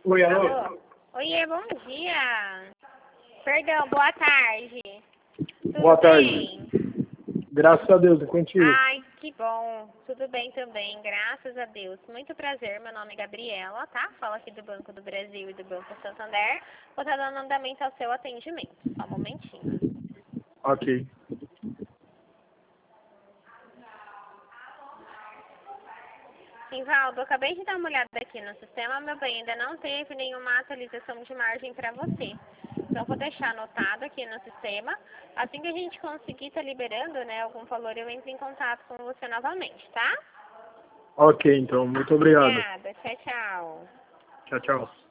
Oi, alô? Alô? Oiê, bom dia. Perdão, boa tarde. Tudo Boa tarde. bem? Graças a Deus, é contigo. Ai, que bom. Tudo bem também, graças a Deus. Muito prazer, meu nome é Gabriela, tá? Falo aqui do Banco do Brasil e do Banco Santander. Vou estar dando andamento ao seu atendimento. Só um momentinho. Ok. Rivaldo, acabei de dar uma olhada aqui no sistema, meu bem, ainda não teve nenhuma atualização de margem para você. Então, vou deixar anotado aqui no sistema. Assim que a gente conseguir estar liberando, né, algum valor, eu entro em contato com você novamente, tá? Ok, então, muito obrigado. Obrigada. Tchau, tchau. Tchau, tchau.